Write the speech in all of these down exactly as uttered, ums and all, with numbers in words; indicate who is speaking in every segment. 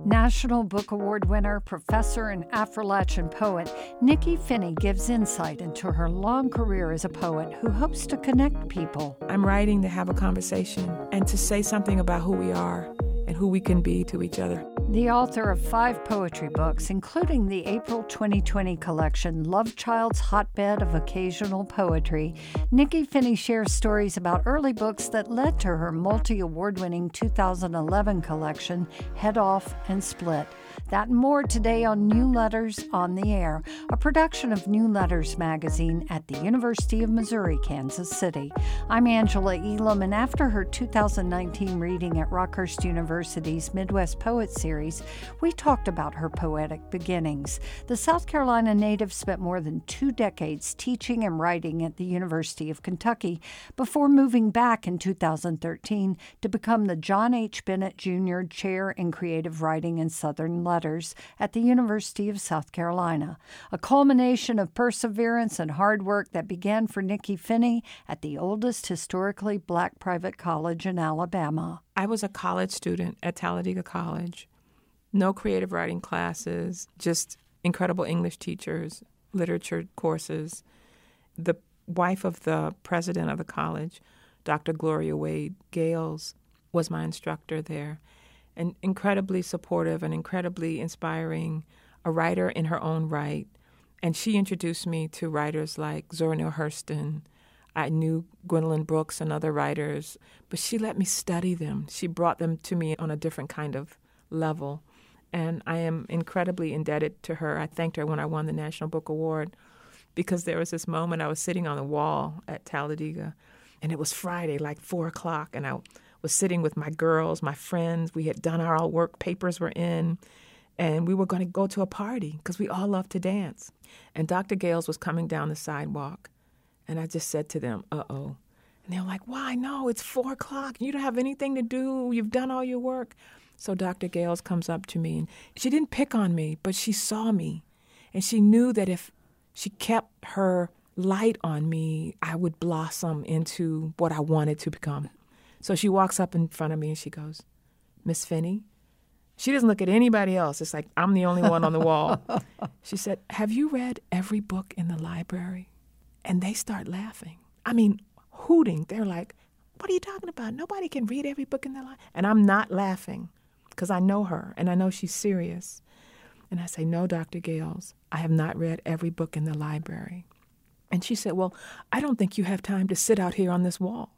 Speaker 1: National Book Award winner, professor, and Appalachian poet, Nikky Finney gives insight into her long career as a poet who hopes to connect people.
Speaker 2: I'm writing to have a conversation and to say something about who we are and who we can be to each other.
Speaker 1: The author of five poetry books, including the April twenty twenty collection, Love Child's Hotbed of Occasional Poetry, Nikky Finney shares stories about early books that led to her multi-award-winning two thousand eleven collection, Head Off and Split. That and more today on New Letters on the Air, a production of New Letters magazine at the University of Missouri, Kansas City. I'm Angela Elam, and after her two thousand nineteen reading at Rockhurst University's Midwest Poet Series, we talked about her poetic beginnings. The South Carolina native spent more than two decades teaching and writing at the University of Kentucky before moving back in two thousand thirteen to become the John H. Bennett Junior Chair in Creative Writing and Southern Letters at the University of South Carolina, a culmination of perseverance and hard work that began for Nikky Finney at the oldest historically black private college in Alabama.
Speaker 2: I was a college student at Talladega College. No creative writing classes, just incredible English teachers, literature courses. The wife of the president of the college, Doctor Gloria Wade Gales, was my instructor there, and incredibly supportive and incredibly inspiring, a writer in her own right. And she introduced me to writers like Zora Neale Hurston. I knew Gwendolyn Brooks and other writers, but she let me study them. She brought them to me on a different kind of level. And I am incredibly indebted to her. I thanked her when I won the National Book Award because there was this moment I was sitting on the wall at Talladega, and it was Friday, like four o'clock, and I was sitting with my girls, my friends. We had done our work, papers were in, and we were going to go to a party because we all love to dance. And Doctor Gales was coming down the sidewalk, and I just said to them, uh-oh. And they were like, why? No, it's four o'clock. You don't have anything to do. You've done all your work. So Doctor Gales comes up to me, and she didn't pick on me, but she saw me, and she knew that if she kept her light on me, I would blossom into what I wanted to become. So she walks up in front of me, and she goes, Miss Finney? She doesn't look at anybody else. It's like I'm the only one on the wall. She said, have you read every book in the library? And they start laughing. I mean, hooting. They're like, what are you talking about? Nobody can read every book in the library. And I'm not laughing, because I know her, and I know she's serious. And I say, no, Doctor Gales, I have not read every book in the library. And she said, well, I don't think you have time to sit out here on this wall.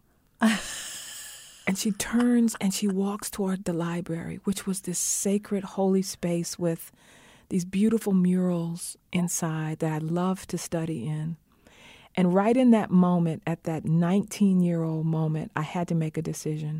Speaker 2: And she turns and she walks toward the library, which was this sacred, holy space with these beautiful murals inside that I love to study in. And right in that moment, at that nineteen-year-old moment, I had to make a decision.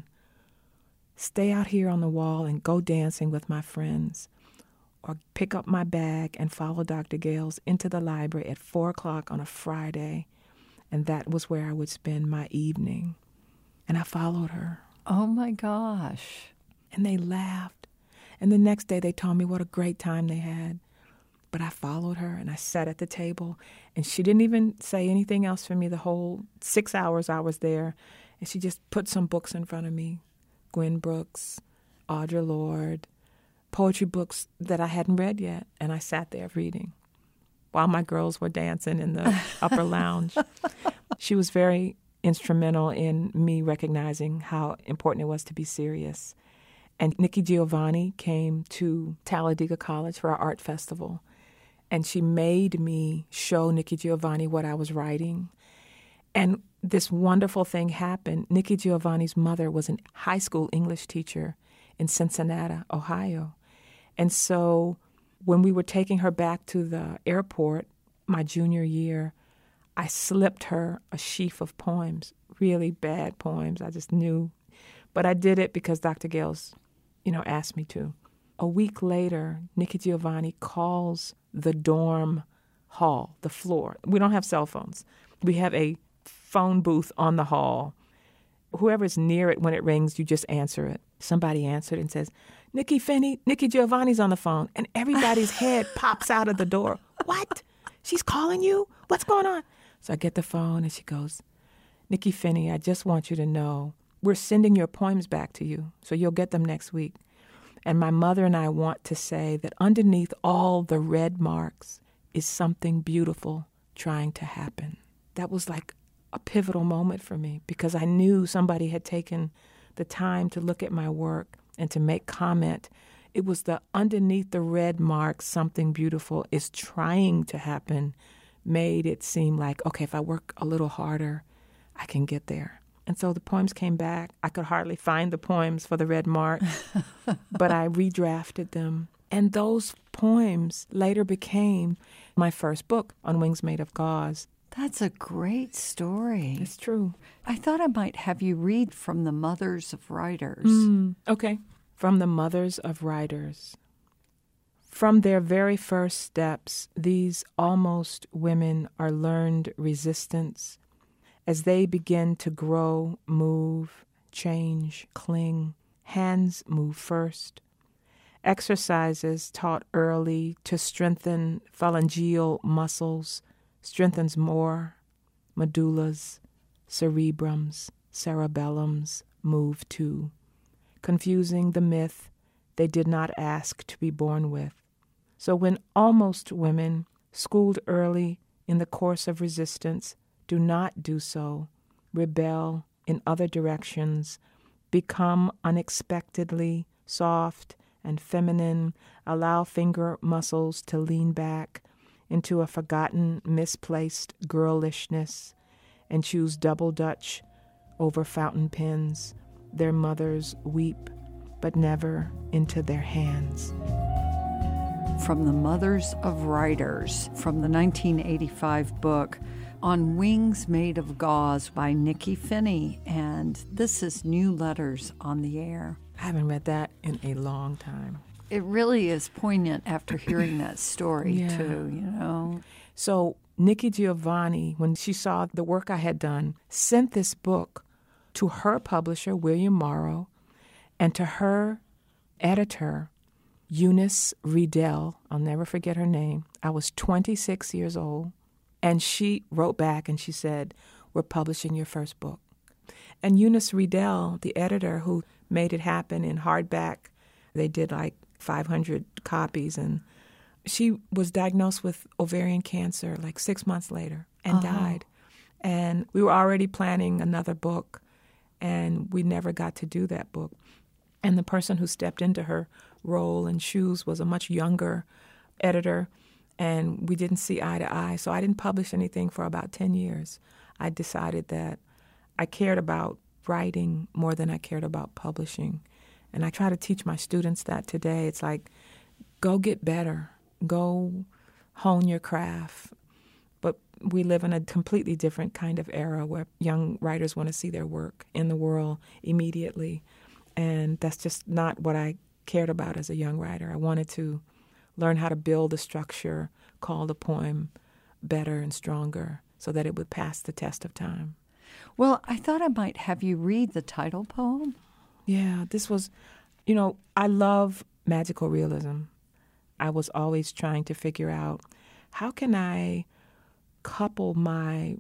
Speaker 2: Stay out here on the wall and go dancing with my friends, or pick up my bag and follow Doctor Gales into the library at four o'clock on a Friday, and that was where I would spend my evening. And I followed her.
Speaker 1: Oh, my gosh.
Speaker 2: And they laughed. And the next day they told me what a great time they had. But I followed her, and I sat at the table, and she didn't even say anything else for me the whole six hours I was there. And she just put some books in front of me. Gwen Brooks, Audre Lorde, poetry books that I hadn't read yet, and I sat there reading while my girls were dancing in the upper lounge. She was very instrumental in me recognizing how important it was to be serious. And Nikki Giovanni came to Talladega College for our art festival, and she made me show Nikki Giovanni what I was writing. And this wonderful thing happened. Nikki Giovanni's mother was a high school English teacher in Cincinnati, Ohio. And so when we were taking her back to the airport my junior year, I slipped her a sheaf of poems, really bad poems. I just knew. But I did it because Doctor Gales, you know, asked me to. A week later, Nikki Giovanni calls the dorm hall, the floor. We don't have cell phones. We have a phone booth on the hall. Whoever's near it when it rings, you just answer it. Somebody answered and says, Nikky Finney, Nikki Giovanni's on the phone. And everybody's head pops out of the door. What? She's calling you? What's going on? So I get the phone and she goes, Nikky Finney, I just want you to know we're sending your poems back to you, so you'll get them next week. And my mother and I want to say that underneath all the red marks is something beautiful trying to happen. That was like a pivotal moment for me because I knew somebody had taken the time to look at my work and to make comment. It was the underneath the red mark, something beautiful is trying to happen, made it seem like, okay, if I work a little harder, I can get there. And so the poems came back. I could hardly find the poems for the red mark, but I redrafted them. And those poems later became my first book, On Wings Made of Gauze.
Speaker 1: That's a great story.
Speaker 2: It's true.
Speaker 1: I thought I might have you read from the Mothers of Writers.
Speaker 2: Mm, okay. From the Mothers of Writers. From their very first steps, these almost women are learned resistance. As they begin to grow, move, change, cling, hands move first. Exercises taught early to strengthen phalangeal muscles, strengthens more, medullas, cerebrums, cerebellums move too, confusing the myth they did not ask to be born with. So when almost women, schooled early in the course of resistance, do not do so, rebel in other directions, become unexpectedly soft and feminine, allow finger muscles to lean back into a forgotten, misplaced girlishness, and choose double Dutch over fountain pens. Their mothers weep, but never into their hands.
Speaker 1: From the Mothers of Writers, from the nineteen eighty-five book, On Wings Made of Gauze by Nikky Finney, and this is New Letters on the Air.
Speaker 2: I haven't read that in a long time.
Speaker 1: It really is poignant after hearing that story,
Speaker 2: yeah.
Speaker 1: too, you know.
Speaker 2: So Nikki Giovanni, when she saw the work I had done, sent this book to her publisher, William Morrow, and to her editor, Eunice Riedel. I'll never forget her name. I was twenty-six years old. And she wrote back and she said, we're publishing your first book. And Eunice Riedel, the editor who made it happen in hardback, they did like five hundred copies. And she was diagnosed with ovarian cancer like six months later and uh-huh. died. And we were already planning another book, and we never got to do that book. And the person who stepped into her role and shoes was a much younger editor, and we didn't see eye to eye. So I didn't publish anything for about ten years. I decided that I cared about writing more than I cared about publishing. And I try to teach my students that today. It's like, go get better. Go hone your craft. But we live in a completely different kind of era where young writers want to see their work in the world immediately. And that's just not what I cared about as a young writer. I wanted to learn how to build a structure called a poem better and stronger so that it would pass the test of time.
Speaker 1: Well, I thought I might have you read the title poem.
Speaker 2: Yeah, this was, you know, I love magical realism. I was always trying to figure out how can I couple my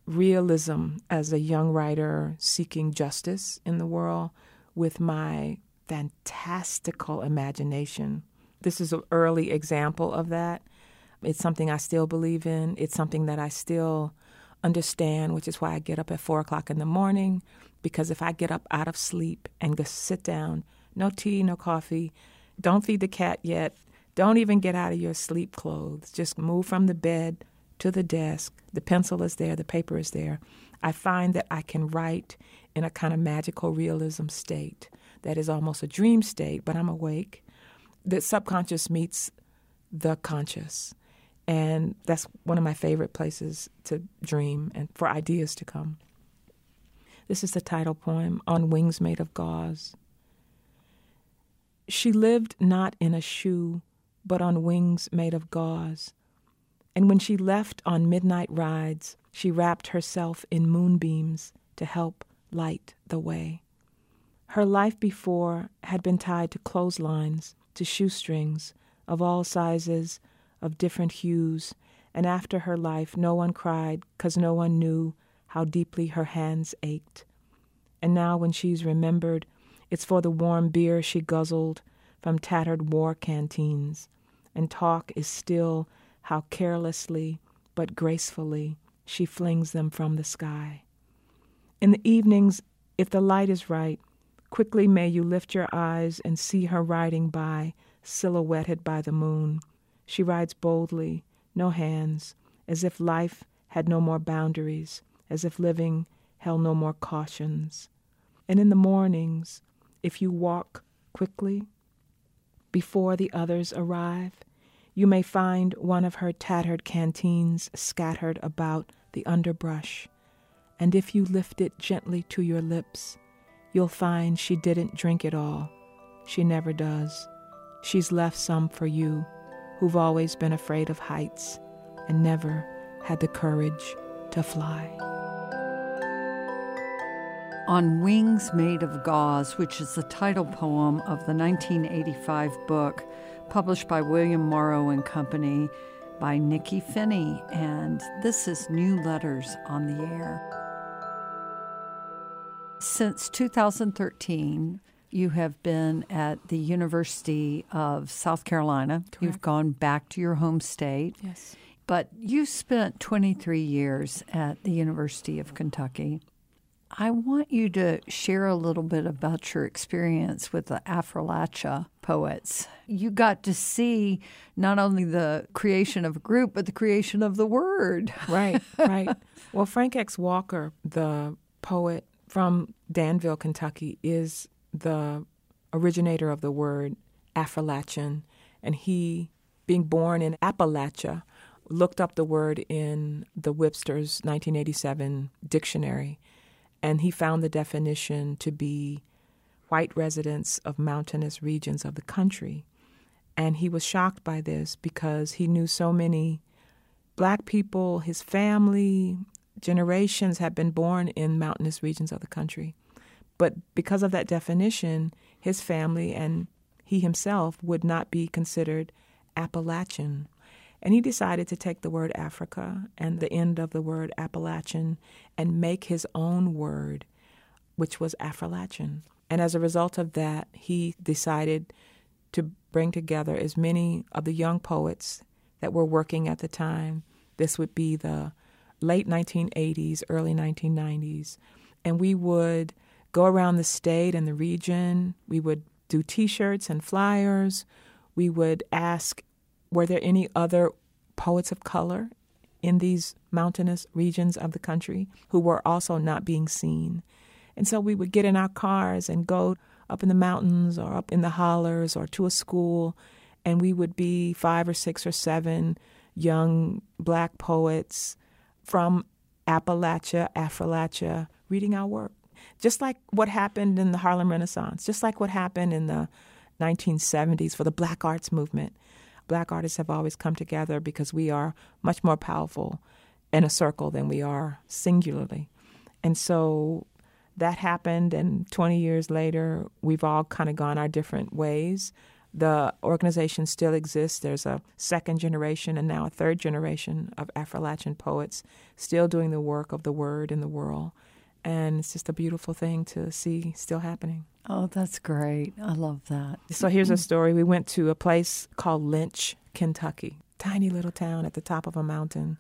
Speaker 2: realism as a young writer seeking justice in the world with my fantastical imagination. This is an early example of that. It's something I still believe in. It's something that I still understand, which is why I get up at four o'clock in the morning, because if I get up out of sleep and just sit down, no tea, no coffee, don't feed the cat yet, don't even get out of your sleep clothes, just move from the bed to the desk, the pencil is there, the paper is there. I find that I can write in a kind of magical realism state that is almost a dream state, but I'm awake. The subconscious meets the conscious. And that's one of my favorite places to dream and for ideas to come. This is the title poem, On Wings Made of Gauze. She lived not in a shoe, but on wings made of gauze. And when she left on midnight rides, she wrapped herself in moonbeams to help light the way. Her life before had been tied to clotheslines, to shoestrings of all sizes, of different hues, and after her life no one cried 'cause no one knew how deeply her hands ached. And now when she's remembered, it's for the warm beer she guzzled, from tattered war canteens, and talk is still how carelessly but gracefully she flings them from the sky. In the evenings, if the light is right, quickly may you lift your eyes and see her riding by, silhouetted by the moon. She rides boldly, no hands, as if life had no more boundaries, as if living held no more cautions. And in the mornings, if you walk quickly, before the others arrive, you may find one of her tattered canteens scattered about the underbrush, and if you lift it gently to your lips, you'll find she didn't drink it all. She never does. She's left some for you, who've always been afraid of heights and never had the courage to fly.
Speaker 1: On Wings Made of Gauze, which is the title poem of the nineteen eighty-five book published by William Morrow and Company by Nikky Finney, and this is New Letters on the Air. Since two thousand thirteen, you have been at the University of South Carolina. Correct. You've gone back to your home state.
Speaker 2: Yes.
Speaker 1: But you spent twenty-three years at the University of Kentucky. I want you to share a little bit about your experience with the Appalachia poets. You got to see not only the creation of a group, but the creation of the word.
Speaker 2: Right, right. Well, Frank X. Walker, the poet from Danville, Kentucky, is the originator of the word Affrilachian. And he, being born in Appalachia, looked up the word in the Webster's nineteen eighty-seven dictionary. And he found the definition to be white residents of mountainous regions of the country. And he was shocked by this because he knew so many black people, his family, generations had been born in mountainous regions of the country. But because of that definition, his family and he himself would not be considered Appalachian. And he decided to take the word Africa and the end of the word Appalachian and make his own word, which was Affrilachian. And as a result of that, he decided to bring together as many of the young poets that were working at the time. This would be the late nineteen eighties, early nineteen nineties. And we would go around the state and the region. We would do T-shirts and flyers. We would ask, were there any other poets of color in these mountainous regions of the country who were also not being seen? And so we would get in our cars and go up in the mountains or up in the hollers or to a school, and we would be five or six or seven young black poets from Appalachia, Affrilachian, reading our work. Just like what happened in the Harlem Renaissance, just like what happened in the nineteen seventies for the Black Arts Movement. Black artists have always come together because we are much more powerful in a circle than we are singularly. And so that happened, and twenty years later, we've all kind of gone our different ways. The organization still exists. There's a second generation and now a third generation of Affrilachian poets still doing the work of the word in the world. And it's just a beautiful thing to see still happening.
Speaker 1: Oh, that's great. I love that.
Speaker 2: So here's a story. We went to a place called Lynch, Kentucky, tiny little town at the top of a mountain,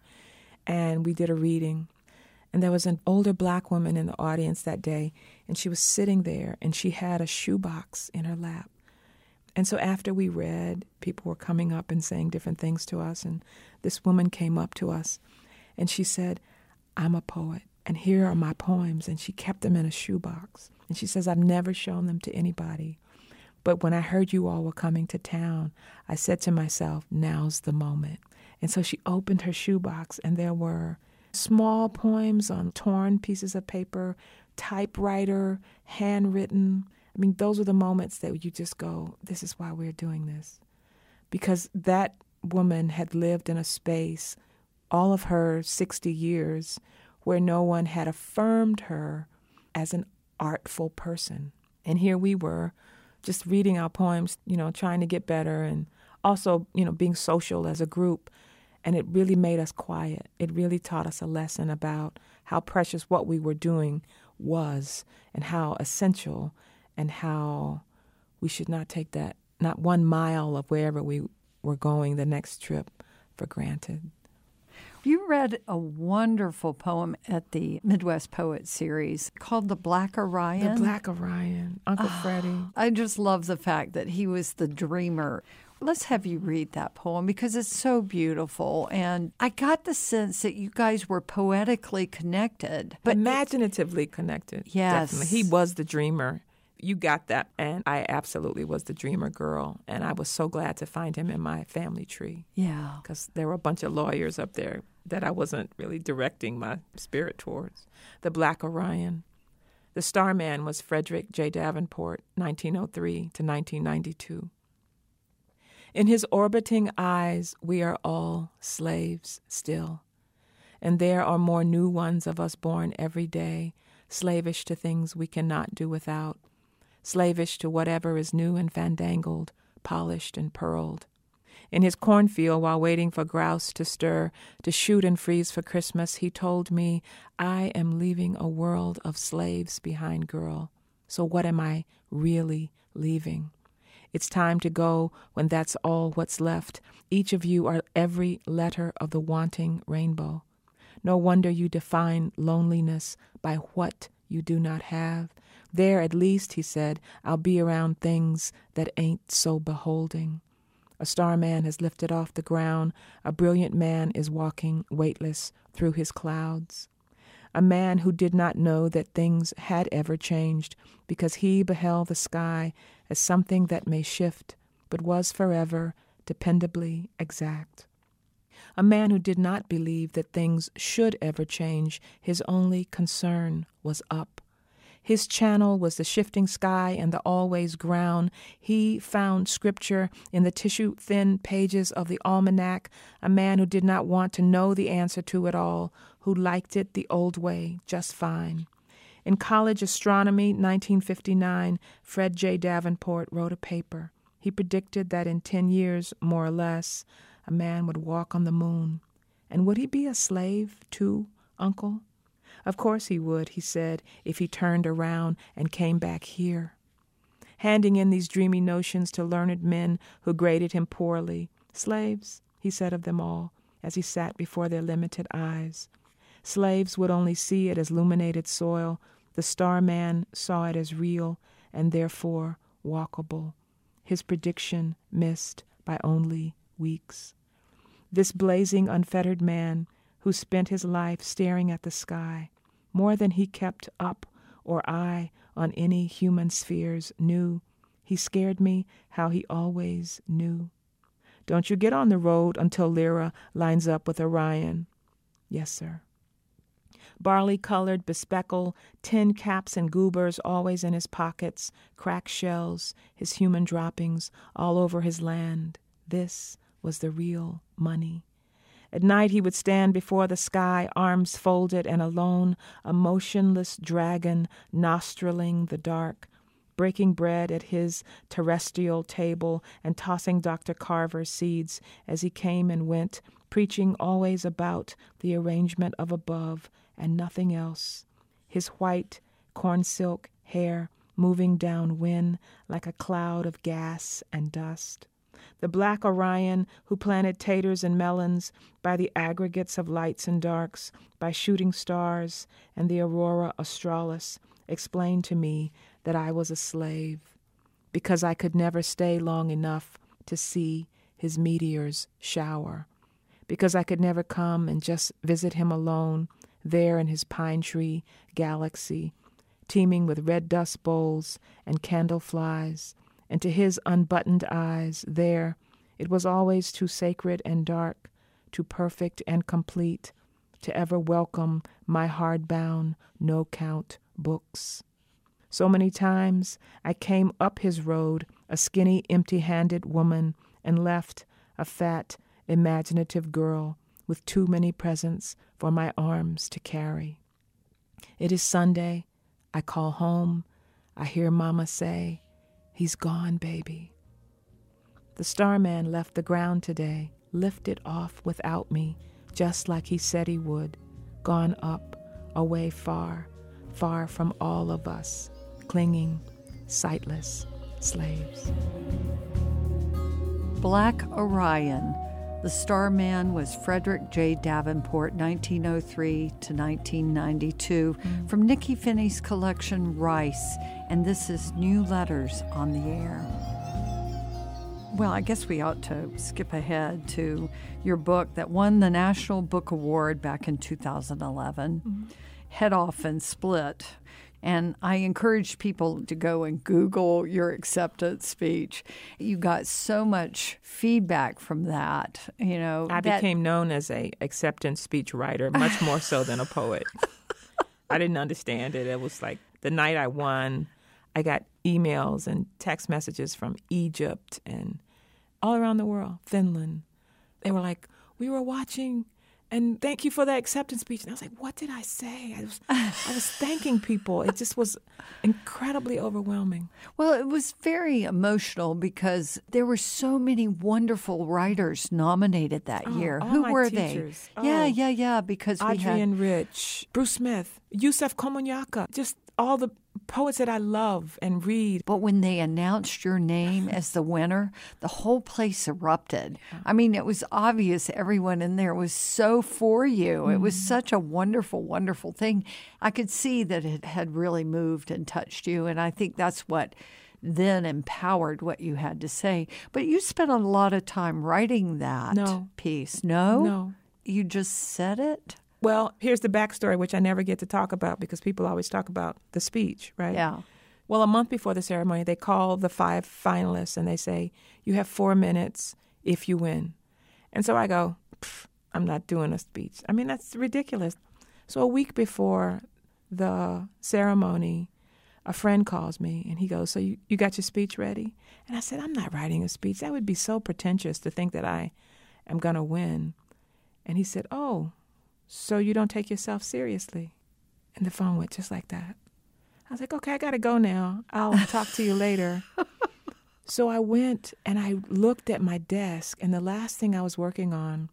Speaker 2: and we did a reading. And there was an older black woman in the audience that day, and she was sitting there, and she had a shoebox in her lap. And so after we read, people were coming up and saying different things to us, and this woman came up to us, and she said, "I'm a poet, and here are my poems," and she kept them in a shoebox. And she says, "I've never shown them to anybody. But when I heard you all were coming to town, I said to myself, now's the moment." And so she opened her shoebox, and there were small poems on torn pieces of paper, typewriter, handwritten. I mean, those are the moments that you just go, this is why we're doing this. Because that woman had lived in a space all of her sixty years where no one had affirmed her as an artful person. And here we were just reading our poems, you know, trying to get better and also, you know, being social as a group. And it really made us quiet. It really taught us a lesson about how precious what we were doing was and how essential and how we should not take that not one mile of wherever we were going the next trip for granted.
Speaker 1: You read a wonderful poem at the Midwest Poets series called The Black Orion.
Speaker 2: The Black Orion, Uncle oh, Freddie.
Speaker 1: I just love the fact that he was the dreamer. Let's have you read that poem because it's so beautiful. And I got the sense that you guys were poetically connected.
Speaker 2: But imaginatively connected.
Speaker 1: Yes.
Speaker 2: Definitely. He was the dreamer. You got that. And I absolutely was the dreamer girl. And I was so glad to find him in my family tree.
Speaker 1: Yeah.
Speaker 2: Because there were a bunch of lawyers up there that I wasn't really directing my spirit towards. The Black Orion. The starman was Frederick J. Davenport, nineteen oh three to nineteen ninety-two. In his orbiting eyes, we are all slaves still. And there are more new ones of us born every day, slavish to things we cannot do without, slavish to whatever is new and fandangled, polished and pearled. In his cornfield, while waiting for grouse to stir, to shoot and freeze for Christmas, he told me, I am leaving a world of slaves behind, girl. So what am I really leaving? It's time to go when that's all what's left. Each of you are every letter of the wanting rainbow. No wonder you define loneliness by what you do not have. There, at least, he said, I'll be around things that ain't so beholding. A starman has lifted off the ground. A brilliant man is walking weightless through his clouds. A man who did not know that things had ever changed because he beheld the sky as something that may shift but was forever dependably exact. A man who did not believe that things should ever change. His only concern was up. His channel was the shifting sky and the always ground. He found scripture in the tissue-thin pages of the almanac, a man who did not want to know the answer to it all, who liked it the old way just fine. In college astronomy, nineteen fifty-nine, Fred J. Davenport wrote a paper. He predicted that in ten years, more or less, a man would walk on the moon. And would he be a slave, too, Uncle? Of course he would, he said, if he turned around and came back here. Handing in these dreamy notions to learned men who graded him poorly. Slaves, he said of them all, as he sat before their limited eyes. Slaves would only see it as illuminated soil. The starman saw it as real and therefore walkable. His prediction missed by only weeks. This blazing, unfettered man who spent his life staring at the sky, more than he kept up or I on any human spheres knew. He scared me how he always knew. Don't you get on the road until Lyra lines up with Orion. Yes, sir. Barley-colored, bespeckled, tin caps and goobers always in his pockets, cracked shells, his human droppings all over his land. This was the real money. At night he would stand before the sky, arms folded and alone, a motionless dragon nostriling the dark, breaking bread at his terrestrial table and tossing Doctor Carver's seeds as he came and went, preaching always about the arrangement of above and nothing else. His white corn silk hair moving downwind like a cloud of gas and dust. The Black Orion who planted taters and melons by the aggregates of lights and darks, by shooting stars and the aurora australis, explained to me that I was a slave because I could never stay long enough to see his meteors shower, because I could never come and just visit him alone there in his pine tree galaxy, teeming with red dust bowls and candle flies, and to his unbuttoned eyes there it was always too sacred and dark, too perfect and complete, to ever welcome my hard-bound, no-count books. So many times I came up his road, a skinny, empty-handed woman, and left a fat, imaginative girl with too many presents for my arms to carry. It is Sunday. I call home. I hear Mama say, "He's gone, baby." The starman left the ground today, lifted off without me, just like he said he would, gone up, away far, far from all of us, clinging, sightless slaves.
Speaker 1: Black Orion. The starman was Frederick J. Davenport, nineteen oh three to nineteen ninety-two, mm. from Nikky Finney's collection Rice, and this is New Letters on the Air. Well, I guess we ought to skip ahead to your book that won the National Book Award back in two thousand eleven, mm-hmm. Head Off and Split. And I encourage people to go and Google your acceptance speech. You got so much feedback from that, you know.
Speaker 2: I
Speaker 1: that...
Speaker 2: became known as a acceptance speech writer, much more so than a poet. I didn't understand it. It was like the night I won, I got emails and text messages from Egypt and all around the world, Finland. They were like, we were watching, and thank you for that acceptance speech. And I was like, what did I say? I was, I was thanking people. It just was incredibly overwhelming.
Speaker 1: Well, it was very emotional because there were so many wonderful writers nominated that
Speaker 2: oh,
Speaker 1: year.
Speaker 2: All
Speaker 1: Who
Speaker 2: my
Speaker 1: were
Speaker 2: teachers.
Speaker 1: they?
Speaker 2: Oh,
Speaker 1: yeah, yeah, yeah. Because we
Speaker 2: Adrienne
Speaker 1: had
Speaker 2: Rich, Bruce Smith, Yusef Komunyakaa, just all the poets that I love and read.
Speaker 1: But when they announced your name as the winner, the whole place erupted. Yeah. I mean, it was obvious everyone in there was so for you. Mm-hmm. It was such a wonderful, wonderful thing. I could see that it had really moved and touched you, and I think that's what then empowered what you had to say. But you spent a lot of time writing that
Speaker 2: no.
Speaker 1: piece. No?
Speaker 2: No.
Speaker 1: You just said it?
Speaker 2: Well, here's the backstory, which I never get to talk about because people always talk about the speech, right?
Speaker 1: Yeah.
Speaker 2: Well, a month before the ceremony, they call the five finalists and they say, you have four minutes if you win. And so I go, I'm not doing a speech. I mean, that's ridiculous. So a week before the ceremony, a friend calls me and he goes, so you, you got your speech ready? And I said, I'm not writing a speech. That would be so pretentious to think that I am going to win. And he said, oh, so you don't take yourself seriously? And the phone went just like that. I was like, okay, I got to go now. I'll talk to you later. So I went and I looked at my desk, and the last thing I was working on,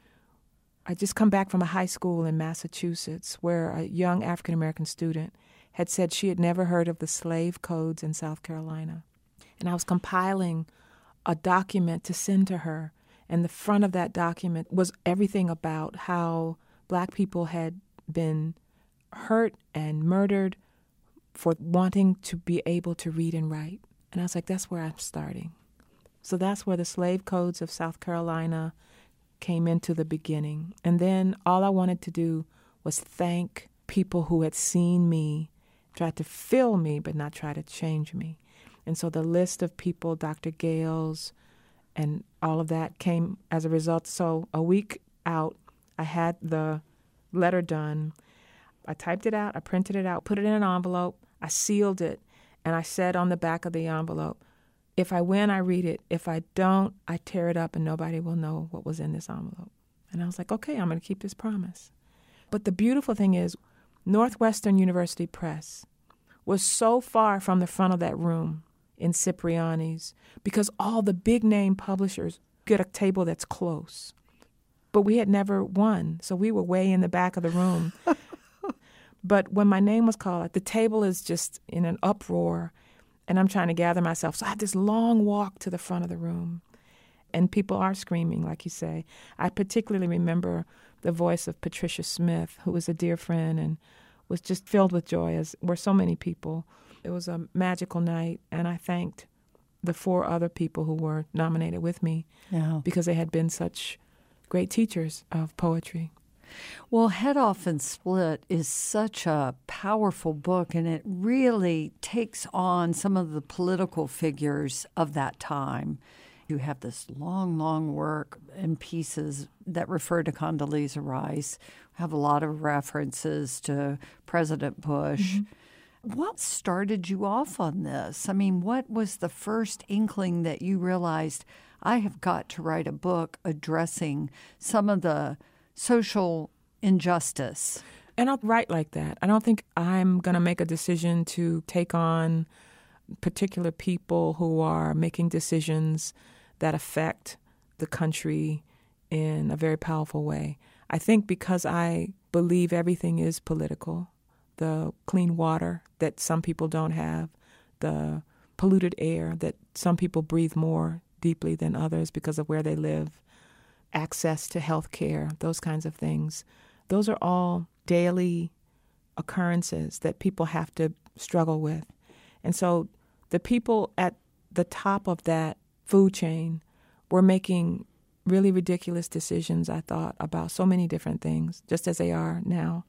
Speaker 2: I just come back from a high school in Massachusetts where a young African-American student had said she had never heard of the slave codes in South Carolina. And I was compiling a document to send to her, and the front of that document was everything about how Black people had been hurt and murdered for wanting to be able to read and write. And I was like, that's where I'm starting. So that's where the slave codes of South Carolina came into the beginning. And then all I wanted to do was thank people who had seen me, tried to fill me, but not try to change me. And so the list of people, Doctor Gales, and all of that came as a result. So a week out, I had the letter done. I typed it out, I printed it out, put it in an envelope, I sealed it, and I said on the back of the envelope, if I win, I read it. If I don't, I tear it up and nobody will know what was in this envelope. And I was like, okay, I'm going to keep this promise. But the beautiful thing is, Northwestern University Press was so far from the front of that room in Cipriani's because all the big-name publishers get a table that's close. But we had never won, so we were way in the back of the room. But when my name was called, the table is just in an uproar, and I'm trying to gather myself. So I have this long walk to the front of the room, and people are screaming, like you say. I particularly remember the voice of Patricia Smith, who was a dear friend and was just filled with joy, as were so many people. It was a magical night, and I thanked the four other people who were nominated with me yeah. because they had been such great teachers of poetry.
Speaker 1: Well, Head Off and Split is such a powerful book, and it really takes on some of the political figures of that time. You have this long, long work and pieces that refer to Condoleezza Rice, have a lot of references to President Bush. Mm-hmm. What started you off on this? I mean, what was the first inkling that you realized, I have got to write a book addressing some of the social injustice?
Speaker 2: And I'll write like that. I don't think I'm going to make a decision to take on particular people who are making decisions that affect the country in a very powerful way. I think because I believe everything is political, the clean water that some people don't have, the polluted air that some people breathe more deeply than others because of where they live, access to health care, those kinds of things. Those are all daily occurrences that people have to struggle with. And so the people at the top of that food chain were making really ridiculous decisions, I thought, about so many different things, just as they are now.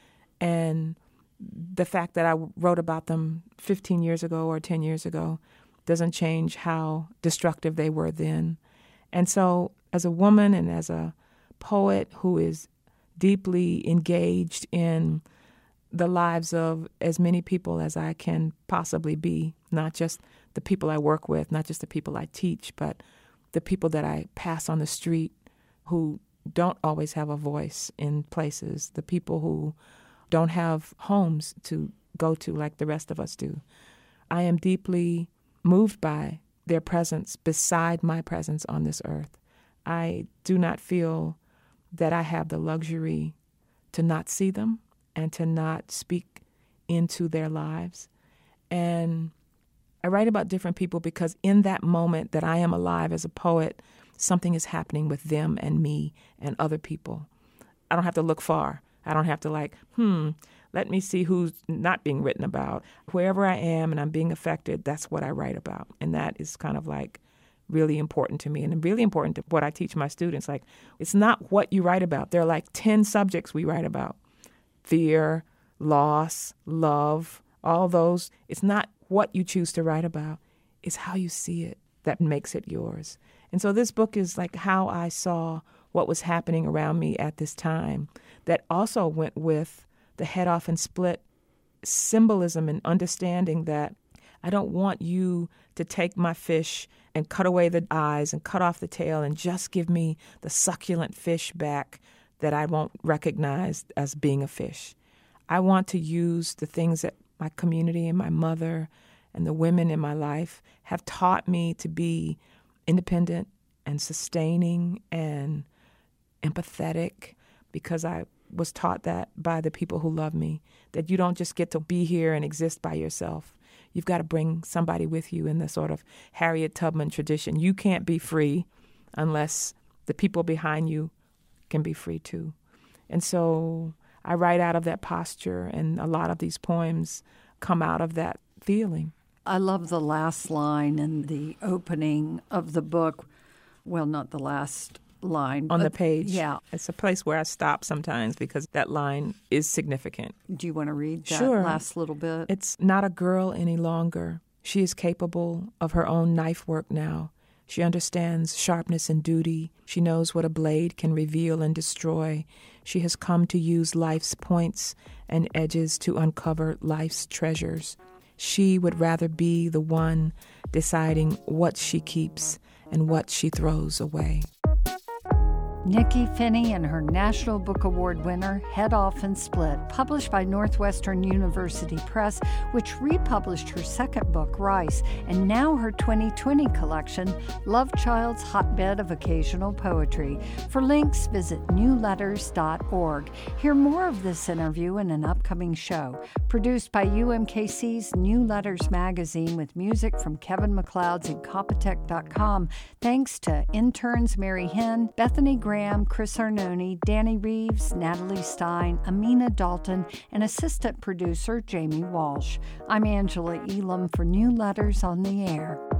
Speaker 2: And the fact that I wrote about them fifteen years ago or ten years ago doesn't change how destructive they were then. And so as a woman and as a poet who is deeply engaged in the lives of as many people as I can possibly be, not just the people I work with, not just the people I teach, but the people that I pass on the street who don't always have a voice in places, the people who don't have homes to go to like the rest of us do. I am deeply moved by their presence beside my presence on this earth. I do not feel that I have the luxury to not see them and to not speak into their lives. And I write about different people because in that moment that I am alive as a poet, something is happening with them and me and other people. I don't have to look far. I don't have to like, hmm, let me see who's not being written about. Wherever I am and I'm being affected, that's what I write about. And that is kind of like really important to me and really important to what I teach my students. Like, it's not what you write about. There are like ten subjects we write about. Fear, loss, love, all those. It's not what you choose to write about. It's how you see it that makes it yours. And so this book is like how I saw what was happening around me at this time that also went with the head off and split symbolism and understanding that I don't want you to take my fish and cut away the eyes and cut off the tail and just give me the succulent fish back that I won't recognize as being a fish. I want to use the things that my community and my mother and the women in my life have taught me to be independent and sustaining and empathetic, because I was taught that by the people who love me, that you don't just get to be here and exist by yourself. You've got to bring somebody with you in the sort of Harriet Tubman tradition. You can't be free unless the people behind you can be free too. And so I write out of that posture, and a lot of these poems come out of that feeling.
Speaker 1: I love the last line in the opening of the book. Well, not the last line.
Speaker 2: On
Speaker 1: but,
Speaker 2: the page.
Speaker 1: Yeah.
Speaker 2: It's a place where I stop sometimes because that line is significant.
Speaker 1: Do you want to read that
Speaker 2: Sure.
Speaker 1: last little bit?
Speaker 2: It's not a girl any longer. She is capable of her own knife work now. She understands sharpness and duty. She knows what a blade can reveal and destroy. She has come to use life's points and edges to uncover life's treasures. She would rather be the one deciding what she keeps and what she throws away.
Speaker 1: Nikky Finney and her National Book Award winner, Head Off and Split, published by Northwestern University Press, which republished her second book, Rice, and now her twenty twenty collection, Love Child's Hotbed of Occasional Poetry. For links, visit new letters dot org. Hear more of this interview in an upcoming show. Produced by U M K C's New Letters magazine with music from Kevin MacLeod's Incompetech dot com. Thanks to interns Mary Henn, Bethany Graham, Chris Arnone, Danny Reeves, Natalie Stein, Amina Dalton, and assistant producer Jamie Walsh. I'm Angela Elam for New Letters on the Air.